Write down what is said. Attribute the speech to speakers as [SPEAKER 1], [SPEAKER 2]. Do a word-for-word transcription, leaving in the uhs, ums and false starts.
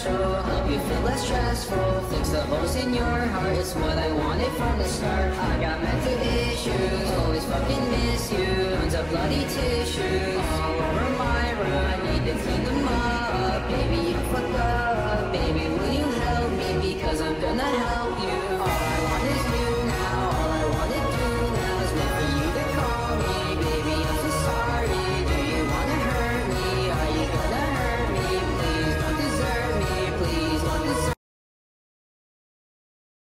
[SPEAKER 1] special, help you feel less stressful. Fix the holes in your heart, it's what I wanted from the start. I got mental issues, always fucking miss you. Tons of bloody tissues all over my room, I need to clean them up. Baby, you fucked up.